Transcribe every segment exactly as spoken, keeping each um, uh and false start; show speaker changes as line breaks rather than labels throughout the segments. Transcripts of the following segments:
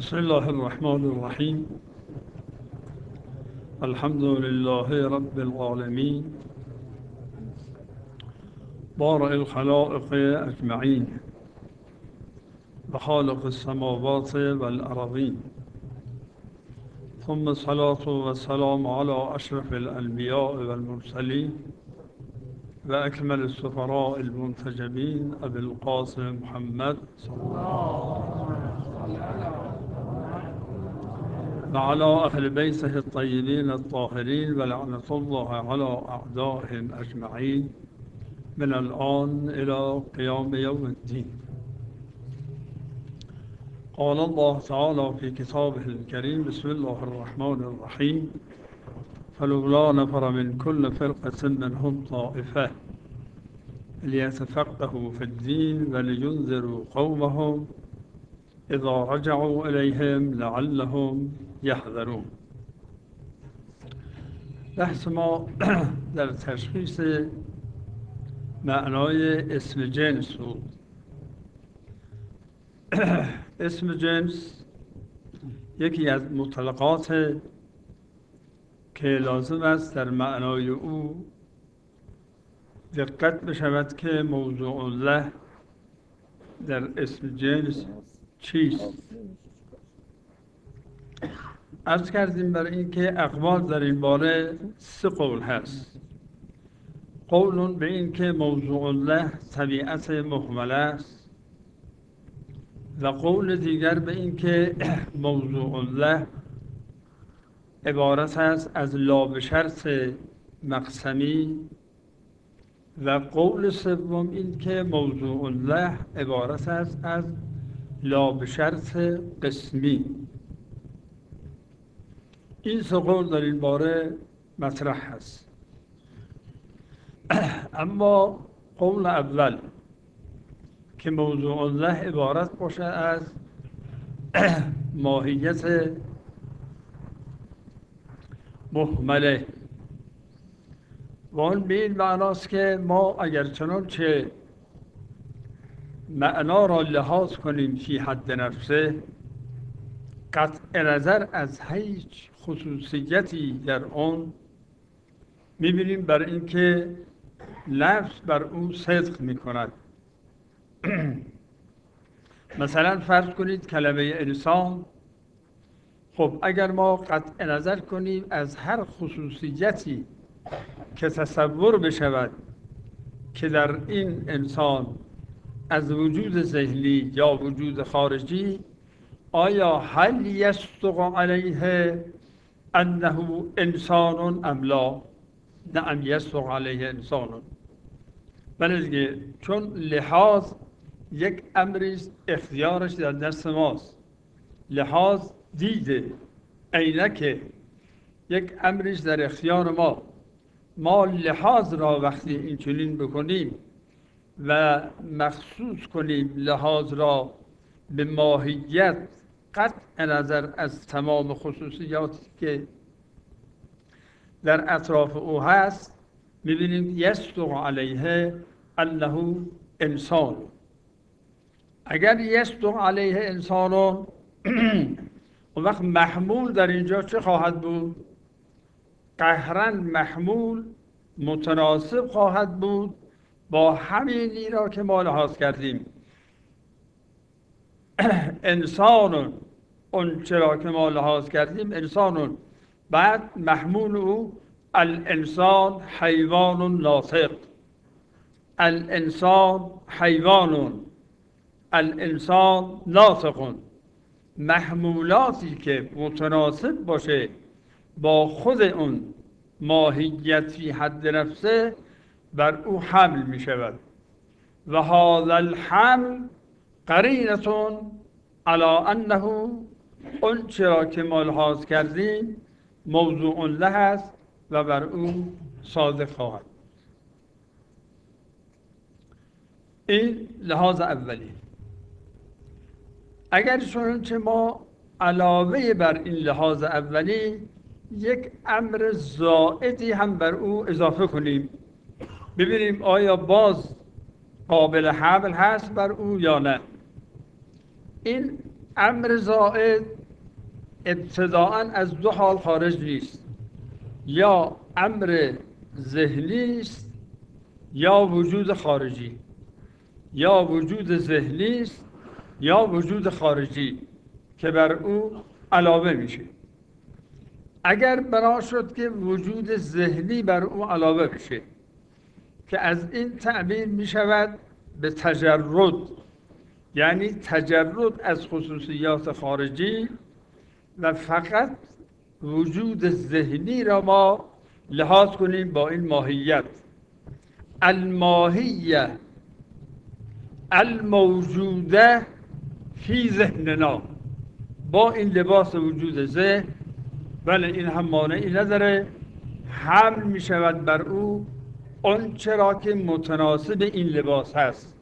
بسم الله الرحمن الرحیم. الحمد لله رب العالمین بارئ الخلائق اجمعین و خالق السماوات والارضین، ثم الصلاة والسلام على اشرف الانبیاء والمرسلین و اکمل السفراء المنتجبین ابی القاسم محمد صلی الله و على اهل بیته الطیبین الطاهرین و لعنة الله على اعدائهم اجمعین من الآن إلى قيام يوم الدين. قال الله تعالى في كتابه الكريم: بسم الله الرحمن الرحيم. فلولا نفر من كل فرقة منهم طائفة ليتفقهوا في الدين ولينذروا قومهم إذا رجعوا إليهم لعلهم يحذرون. بحث ما در تشخیص معنای اسم جنس بود. اسم جنس یکی از مطلقات که لازم است در معنای او دقت بشود که موضوع الله در اسم جنس چیست. عرض کردیم برای اینکه اقوال در این باره سه قول هست. قول به این که موضوع الله طبیعت مهمله است و قول دیگر به این که موضوع الله عبارت است از لا به شرط مقسمی و قول سوم این که موضوع الله عبارت است از لا به شرط قسمی. این سه قول در این باره مطرح هست. اما قول اول که موضوع الله عبارت باشه از ماهیت مهمله و اون به این معناست که ما اگر چنانچه معنا را لحاظ کنیم فی حد نفسه، قطع نظر از هیچ خصوصیتی در آن می‌بینیم بر اینکه لفظ بر او صدق می‌کند. مثلا فرض کنید کلمه انسان، خب اگر ما قطع نظر کنیم از هر خصوصیتی که تصور بشود که در این انسان از وجود ذهنی یا وجود خارجی، آیا هل یصدق علیه انه انسان ام لا؟ نعم یصدق علیه انسان. بله دیگه، چون لحاظ یک امری اختیارش در دست ماست. لحاظ دیده عینک یک امریش در اختیار ما. ما لحاظ را وقتی این چنین بکنیم و مخصوص کنیم لحاظ را به ماهیت قطع نظر از تمام خصوصیاتی که در اطراف او هست، می‌بینیم یصدق علیه انه انسان. اگر یصدق علیه انسان، اون وقت محمول در اینجا چه خواهد بود؟ قهرن محمول متناسب خواهد بود با همینی را که ما لحاظ کردیم. انسان، اون چرا که ما لحاظ کردیم انسان، بعد محمول او الانسان حیوان ناطق، الانسان حیوان، الانسان ناطق. محمولاتی که متناسب باشه با خود اون ماهیت فی حد نفسه بر او حمل می شود و هذا الحمل قرینة علی انه اون چرا که ما لحاظ کردیم موضوع له است و بر او صادق خواهد. این لحاظ اولی. اگر چنانچه ما علاوه بر این لحاظ اولی یک امر زائدی هم بر او اضافه کنیم، ببینیم آیا باز قابل حمل هست بر او یا نه. این امر زائد ابتداءً از دو حال خارج نیست، یا امر ذهنی است یا وجود خارجی، یا وجود ذهنی است یا وجود خارجی که بر او علاوه میشه. اگر بنا شد که وجود ذهنی بر او علاوه بشه که از این تعبیر می شود به تجرد، یعنی تجرد از خصوصیات خارجی و فقط وجود ذهنی را ما لحاظ کنیم با این ماهیت الماهیه الموجوده فی ذهننا، با این لباس وجود ذهن، ولی این هم مانعی نداره حمل می شود بر او آنچه را که متناسب این لباس هست.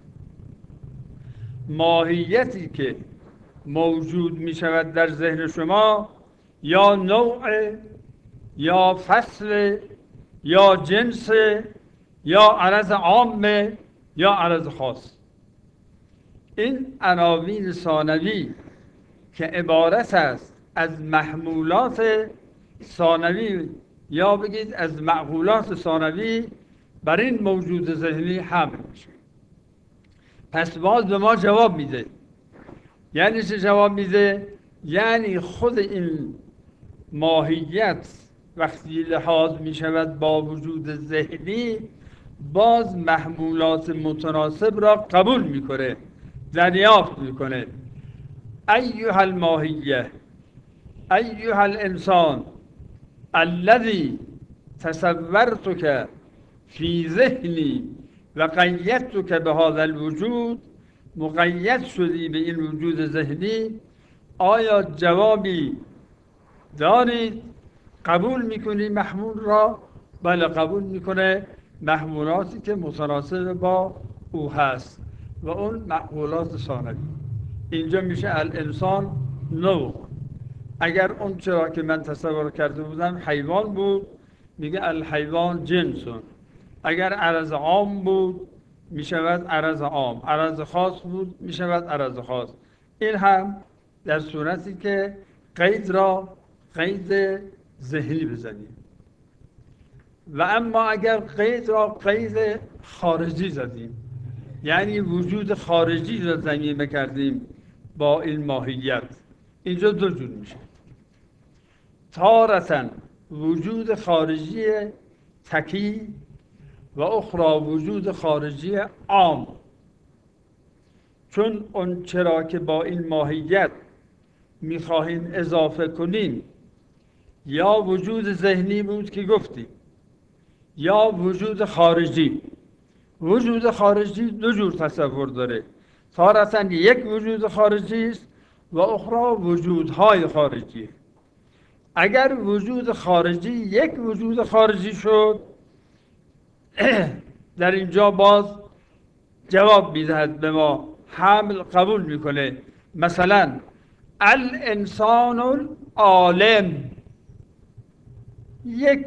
ماهیتی که موجود می شود در ذهن شما یا نوع یا فصل یا جنس یا عرض عام یا عرض خاص. این عناوین ثانوی که عبارت است از محمولات ثانوی یا بگید از معقولات ثانوی بر این موجود ذهنی حمل میشه. پس باز به ما جواب میده. یعنی چه جواب میده؟ یعنی خود این ماهیت وقتی لحاظ میشود با وجود ذهنی، باز محمولات متناسب را قبول میکنه، دریافت میکنه. ایها الماهیه ایها الانسان الذي تصورتك فی ذهنی و قیدتک به هذا الوجود، مقید شدی به این وجود ذهنی، آیا جوابی دارید؟ قبول میکنی محمول را؟ بله قبول میکنه محمولاتی که متناسب با او هست و اون محمولات ثانوی. اینجا میشه الانسان نوع. اگر اون چرا که من تصور کرده بودم حیوان بود، میگه الحیوان جنسون. اگر عرض عام بود میشود عرض عام، عرض خاص بود میشود عرض خاص. این هم در صورتی که قید را قید ذهنی بزنیم. و اما اگر قید را قید خارجی زدیم، یعنی وجود خارجی را ضمیمه کردیم با این ماهیت، اینجا دو جور میشه. تارةً وجود خارجی تکی و اخرى وجود خارجی عام. چون اون چرا که با این ماهیت میخواهیم اضافه کنیم یا وجود ذهنی بود که گفتیم یا وجود خارجی. وجود خارجی دو جور تصور داره. تارةً یک وجود خارجی است و اخرى وجودهای خارجی. اگر وجود خارجی یک وجود خارجی شد، در اینجا باز جواب میدهد به ما، حمل قبول میکنه. مثلا الانسان العالم، یک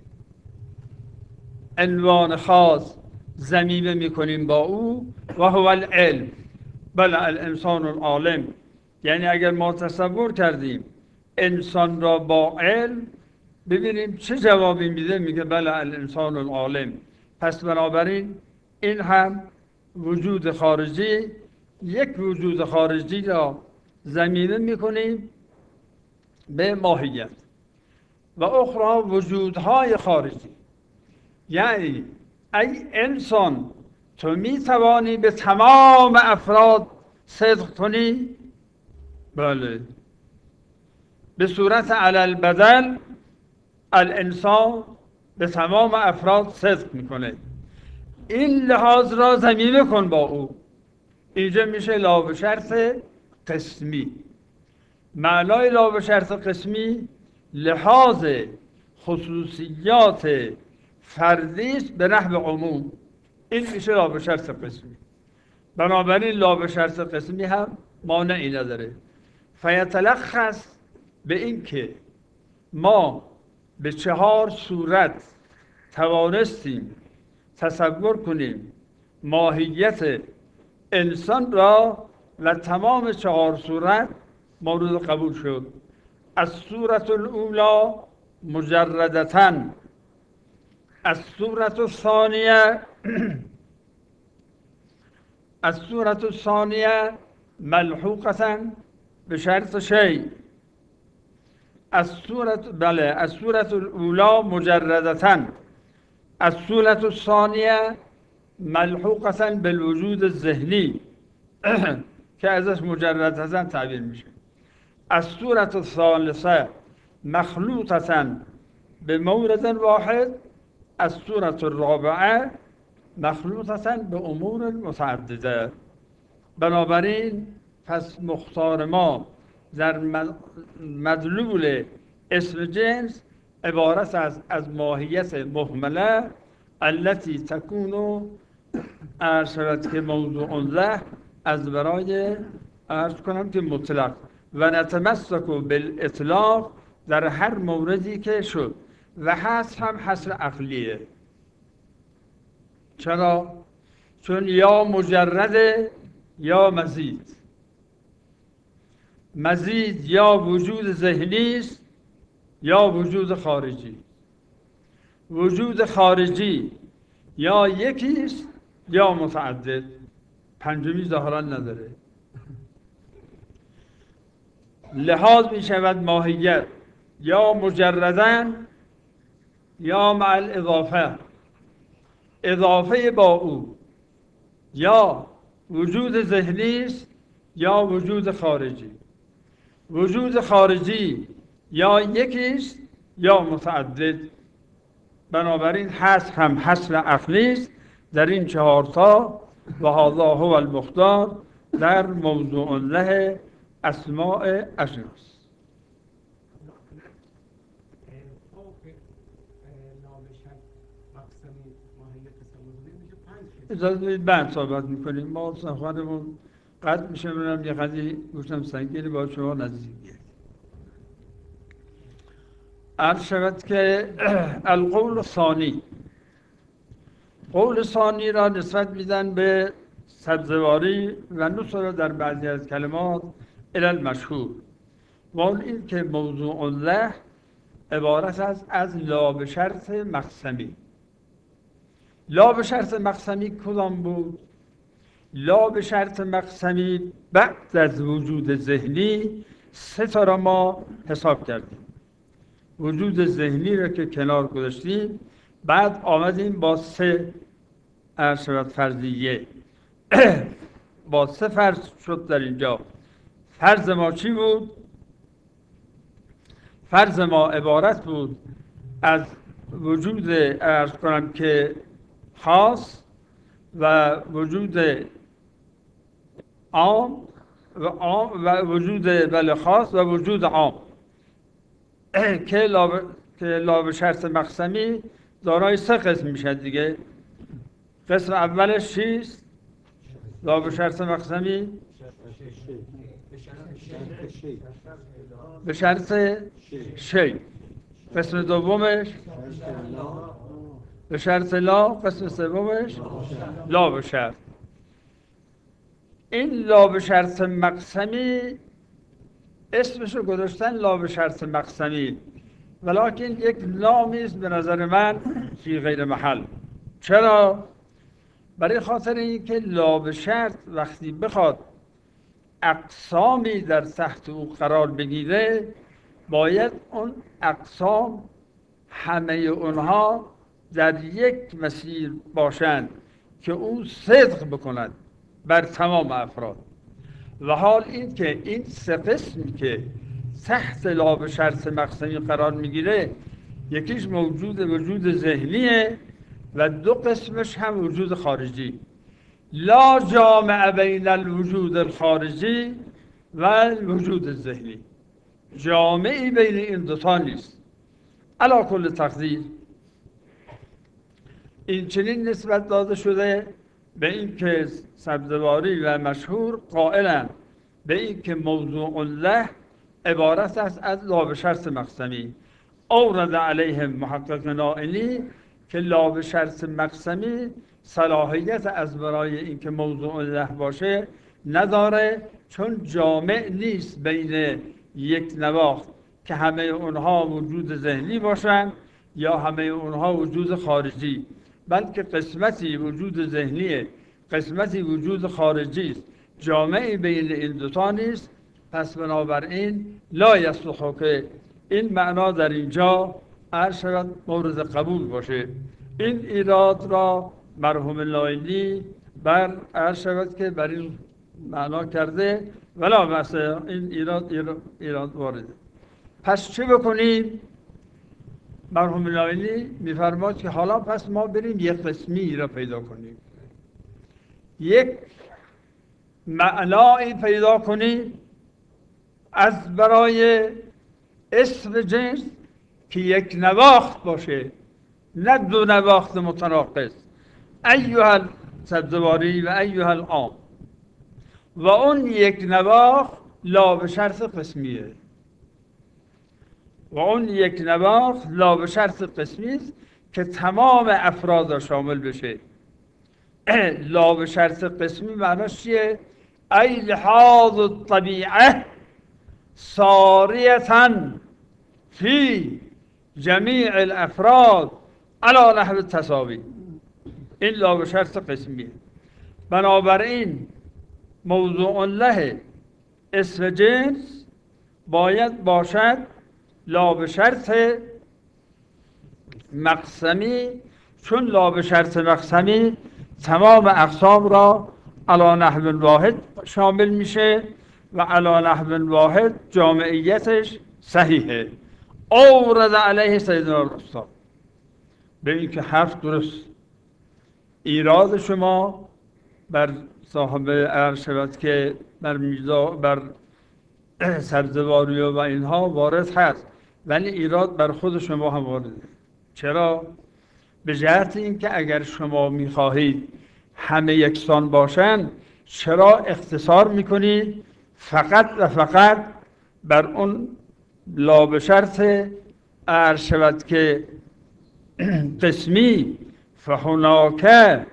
عنوان خاص ضمیمه میکنیم با او و هو العلم. بله الانسان العالم، یعنی اگر ما تصور کردیم انسان را با علم، ببینیم چه جوابی میده. میگه بله الانسان العالم. پس بنابراین این هم وجود خارجی، یک وجود خارجی را ضمیمه میکنیم به ماهیت و اخرى وجودهای خارجی. یعنی ای انسان، تو میتوانی به تمام افراد صدق کنی؟ بله. به صورت علی البدل الانسان به تمام افراد صدق میکنه. این لحاظ را ضمیمه کن با او. اینجا میشه لا به شرط قسمی. معنای لا به شرط قسمی لحاظ خصوصیات فردی است به نحو عموم. این میشه لا به شرط قسمی. بنابراین لا به شرط قسمی هم مانعی نداره. فیتلخص به این که ما به چهار صورت توانستیم تصور کنیم ماهیت انسان را و تمام چهار صورت مورد قبول شد. از صورت الاولا مجردتن، از صورت الثانیه از صورت الثانیه ملحوقتا به شرط شیء. از صورت بله از صورت الاولا مجردتن، از صورت الثانیه ملحوقتا بالوجود الذهنی که ازش مجردتن تعبیر میشه. از صورت الثالثه مخلوطتا به مورد واحد، از صورت الرابعه مخلوطتا به امور متعدده. بنابراین پس مختار ما در مدلول اسم جنس عبارت است از ماهیت مهمله التي تكون عرض شود که موضوع له از برای عرض کنم که مطلق و نتمسک بالاطلاق در هر موردی که شد و حصر هم حصر عقلیه. چرا؟ چون یا مجرد یا مزید. مزید یا وجود ذهنی است یا وجود خارجی. وجود خارجی یا یکی است یا متعدد، پنجمی ظاهرا نداره. لحاظ می شود ماهیت یا مجردن یا مع الاضافه، اضافه با او یا وجود ذهنی است یا وجود خارجی. وجود خارجی یا یکی است یا متعدد. بنابراین حصر هم حصر عقلی است در این چهارتا و هذا هو المختار در موضوع له اسماء اجناس. اجازه بدید بعد صحبت میکنیم. ما سخنمون قطع میشه. منم یه قضیه گفتم سنگینی با شما نزدیک گرد. عرض شود که القول ثانی، قول ثانی را نسبت میدن به سبزواری و نصر در بعضی از کلمات الی المشهور. و اون این که موضوع له عبارت است از لا به شرط مقسمی. لا به شرط مقسمی کدام بود؟ لا به شرط مقسمی بعد از وجود ذهنی سه تا را ما حساب کردیم. وجود ذهنی را که کنار گذاشتیم، بعد آمدیم با سه ارشد فرضیه با سه فرض شد در اینجا. فرض ما چی بود؟ فرض ما عبارت بود از وجود ارز کنم که خاص و وجود عام و عام و وجود بله خاص و وجود عام که لا که لا به شرط مقسمی دارای سه قسم میشه دیگه. قسم اولش چیست؟ لا به شرط مقسمی به شرط شی. قسم دومش به شرط لا. قسم سومش لا به شرط. این لا به شرط مقسمی اسمشو گذاشتن لا به شرط مقسمی، ولکن یک نامی است به نظر من فی غیر محل. چرا؟ برای خاطر اینکه لا به شرط وقتی بخواد اقسامی در تحت او قرار بگیره، باید اون اقسام همه اونها در یک مسیر باشند که او صدق بکند بر تمام افراد. و حال این که این سه قسمی که تحت لا به شرط مقسمی قرار میگیره، یکیش موجود وجود ذهنیه و دو قسمش هم وجود خارجی. لا جامع بین الوجود الخارجی و الوجود الذهنی، جامعی بین این دوتا نیست. علی کل تقدیر این چنین نسبت داده شده به این که سبزواری و مشهور قائلن به این که موضوع له عبارت است از لا به شرط مقسمی. اورد علیهم محقق نائینی که لا به شرط مقسمی صلاحیت از برای این که موضوع له باشه نداره، چون جامع نیست بین یک نواخت که همه اونها وجود ذهنی باشند یا همه اونها وجود خارجی، بلکه قسمتی وجود ذهنیه، قسمتی وجود خارجی است، جامعی بین این دوتا نیست. پس بنابراین لا یصلح که این معنا در اینجا عرض شود مورد قبول باشه. این ایراد را مرحوم لاینی بر عرض شود که بر این معنا کرده، ولا مثلا این ایراد ایراد, ایراد وارده. پس چه بکنیم؟ مرحوم لاینی میفرماد که حالا پس ما بریم یک قسمی را پیدا کنیم، یک معنایی پیدا کنیم از برای اسم جنس که یک نواخت باشه، نه دو نواخت متناقض، ایها السبزواری و ایها العام. و اون یک نواخت لا به شرط قسمیه، و اون یک نواخت لا به شرط قسمی است که تمام افراد را شامل بشه. لا به شرط قسمی معناش چیه؟ ای لحاظ الطبیعه ساریتا فی جمیع الافراد علی نحو التساوی. این لا به شرط قسمیه. بنابراین موضوع له اسم جنس باید باشد لا به شرط مقسمی، چون لا به شرط مقسمی تمام اقسام را علی نحو واحد شامل میشه و علی نحو واحد جامعیتش صحیحه. اورد علیه سیدنا الاستاد به این که حرف درست. ایراد شما بر صاحب عرض شود که بر میزا بر سبزواری و اینها وارد هست، ولی ایراد بر خود شما هم وارده. چرا؟ به جهت اینکه اگر شما میخواهید همه یکسان باشن، چرا اختصار میکنید فقط و فقط بر اون لا به شرط عرض شود که قسمی؟ فهناک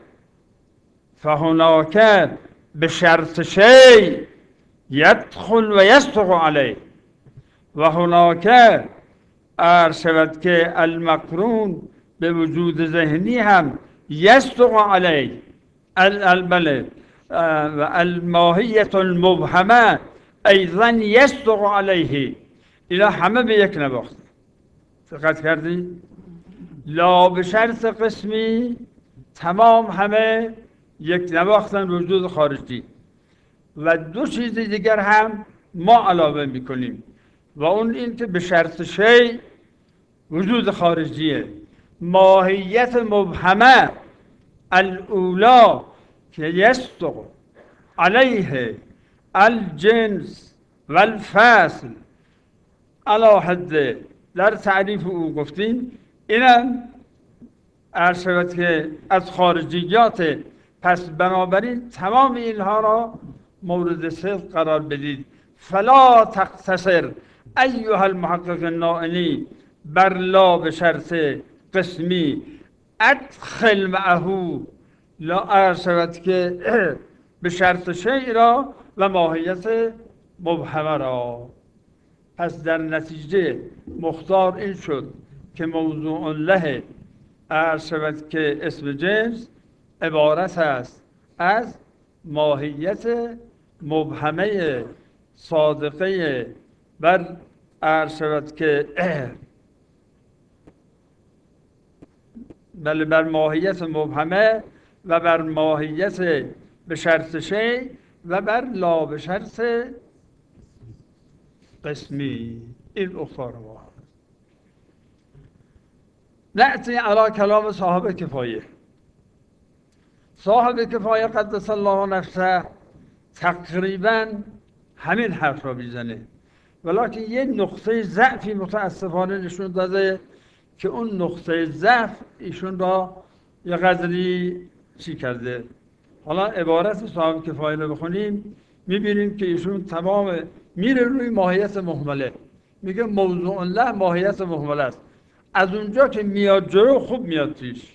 فهناک به شرط شی یدخل و یصدق علیه، و هناک عرض شود که المقرون به وجود ذهنی هم یصدق علیه. البله و الماهیت المبهمه ایضا یصدق علیه. اینا همه به یک نواخت. دقت کردی؟ لا به شرط قسمی تمام همه یک نواختن وجود خارجی، و دو چیز دیگر هم ما علاوه میکنیم، و اون این که به شرط شی وجود خارجیه. ماهیت مبهمه الاولا که یصدق علیه الجنس و الفصل علی حد در تعریف او گفتیم، اینم عرض شود که از خارجیات. پس بنابراین تمام اینها را مورد صدق قرار بدید. فلا تقتصر ایها المحقق النائنی بر لا به شرط قسمی، ادخل معه لا عرض شود که به شرط شیء را و ماهیت مبهمه را. پس در نتیجه مختار این شد که موضوع له عرض شود که اسم جنس عبارت است از ماهیت مبهمه صادقه بر عرض شود که بله بر ماهیت مبهمه و بر ماهیت به شرط شی و بر لا به شرط قسمی. این اختار ما. نأتی علی کلام صاحب کفایه. صاحب کفایه قدس الله نفسه تقریبا همین حرف را میزنه، ولیکن یه نقطه ضعفی متاسفانه نشون داده که اون نقطه ضعف ایشون را یه قدری چی کرده. حالا عبارت صاحب کفایه رو بخونیم میبینیم که ایشون تمام میره روی ماهیت مهمله، میگه موضوع له ماهیت مهمله است. از اونجا که میاد جلو خوب میاد پیش.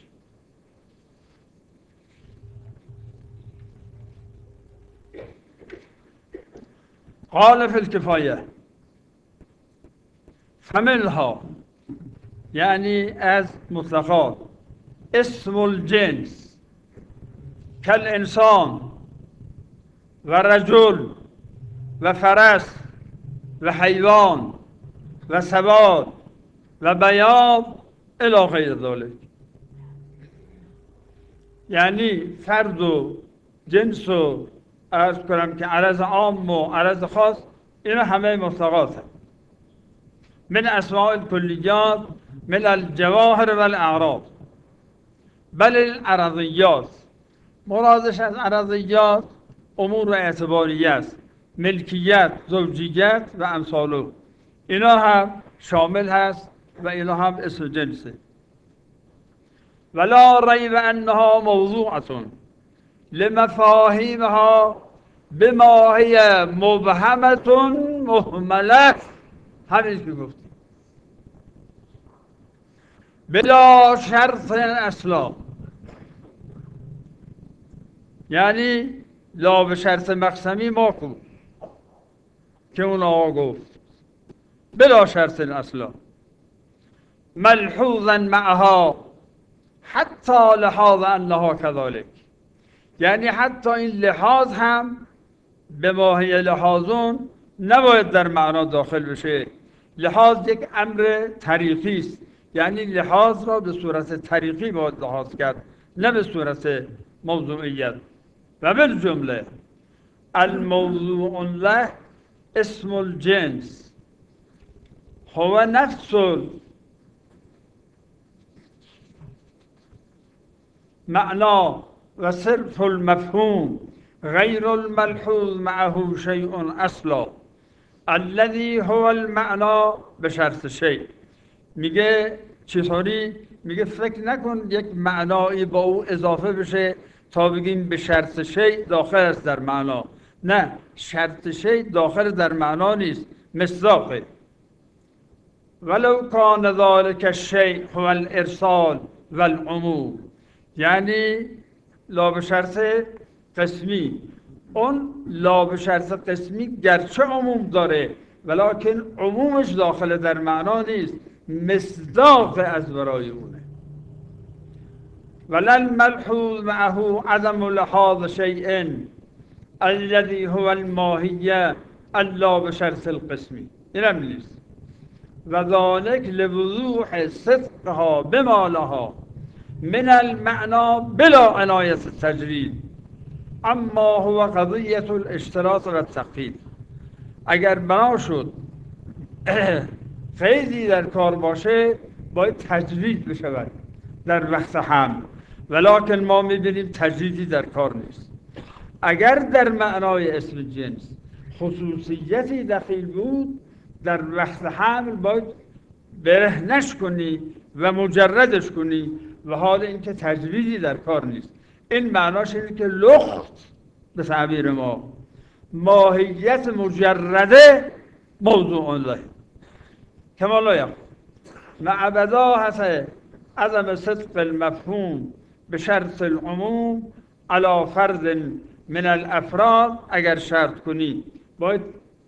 قال فی الکفایه فمنها، یعنی از مطلقات، اسم الجنس کالانسان و رجل و فرس و حیوان و سواد و بیاض الی غیر ذلک. یعنی فرد و جنس و عرض کنم که عرض عام و عرض خاص، اینا همه مطلقات هست. من اسماء الکلیات من الجواهر و الاعراض بل العرضیات. مرادش از عرضیات امور اعتباریه است، ملکیت، زوجیت و امثاله، اینا هم شامل هست و اینا هم اسم جنسه. ولا ریب انها موضوعة لمفاهیمها بما هی مبهمة مهمله، همین که گفتیم بلا شرط اصلا، یعنی لا به شرط مقسمی ما کن که اون آقا گفت بلا شرط اصلا، ملحوظا معها حتی لحاظ انها كذلك، یعنی حتی این لحاظ هم به ماهی لحاظون نباید در معنا داخل بشه. لحاظ یک امر طریقی است، یعنی لحاظ را به صورت طریقی باید لحاظ کرد، نه به صورت موضوعیت. و بالجمله الموضوع له اسم الجنس هو نفس معنا و صرف المفهوم غیر الملحوظ معه شیء اصلا الذي هو المعنا به شرط شیء. میگه چطوری؟ میگه فکر نکن یک معنایی با او اضافه بشه تا بگیم به شرط شیء داخل است در معنا. نه، شرط شیء داخل در معنا نیست، مصداقه. ولو کان ذلک الشیء هو الارسال و العموم، یعنی لا به شرط قسمی، اون لا به شرط قسمی گرچه عموم داره ولکن عمومش داخل در معنا نیست، مصداق از برای اونه. ولل ملحوظ معه عدم لحاظ شیء الذي هو الماهیه الا به شرط القسمی، اینم نیست. و ذلك لوضوح صدقها بما لها من المعنا بلا عنایت التجرید، اما هو قضیة الاشتراط و التقیید. اگر بنا شد قیدی در کار باشه باید تجرید بشود در وقت حمل، ولکن ما میبینیم تجریدی در کار نیست. اگر در معنای اسم جنس خصوصیتی دخیل بود در وقت حمل باید برهنش کنی و مجردش کنی، و حال اینکه تجریدی در کار نیست. این معناش اینه که لخت به تعبیر ما ماهیت مجرده موضوع له کما لا یقول مع بداهة عدم صدق المفهوم به شرط العموم علی فرد من الافراد. اگر شرط کنی باید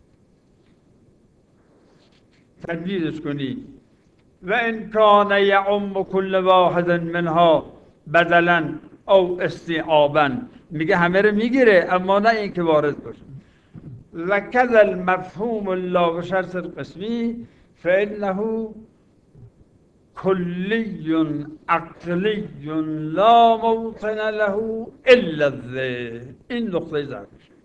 تجدیدش کنی. و ان کان یعم کل واحد منها بدلا او استیعابا، میگه همه رو میگیره اما نه این که وارد باشه. و کذا المفهوم لا به شرط القسمی فانه کلی عقلی لا موطن له الا الذهن. این نقطه ضعف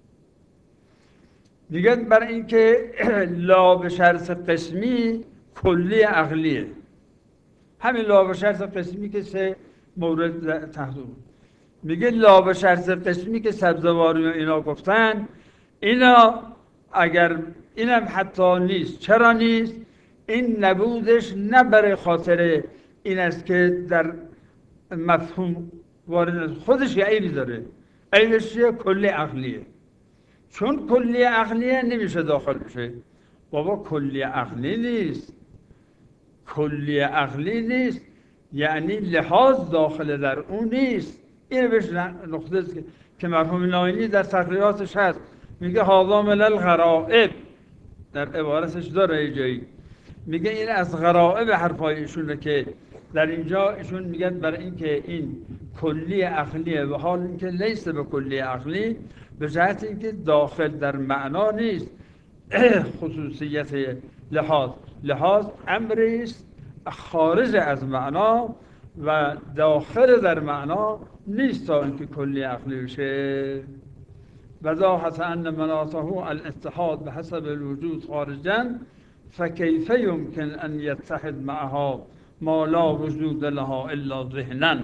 میگه برای اینکه لا به شرط قسمی کلی عقلیه، همین لا به شرط قسمی که سه مورد تحت میگه لا به شرط قسمی که سبزواری و اینا گفتن، اینا اگر اینم حتی نیست. چرا نیست؟ این نبودش نه برای خاطر این است که در مفهوم وارد خودش یه عیبی داره، عیبش یه کلی عقلیه. چون کلی عقلیه نمیشه داخل بشه. بابا کلی عقلی نیست، کلی عقلی نیست یعنی لحاظ داخل در اون نیست. این بهش نقطه است که مرحوم ناینی در تقریراتش هست. میگه هذا من الغرائب، در عبارتش داره جایی میگه این از غرائب حرفای ایشونه که در اینجا ایشون میگن برای اینکه این کلی عقلیه و حال اینکه لیست به کلی عقلی، به جهت اینکه داخل در معنا نیست خصوصیت لحاظ، لحاظ امری است خارج از معنا و داخل در معنا نیست تا اینکه کلی عقلی بشه. وضاحت ان مناطه الاتحاد بحسب الوجود خارجا فكيف يمكن ان يتحد معها ما لا وجود لها الا ذهنا.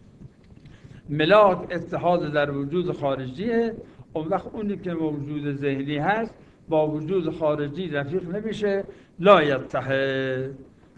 ملاک اتحاد در وجود خارجیه، اون وقت اونی که موجود ذهنی هست با وجود خارجی رفیق نمیشه، لا یتحد.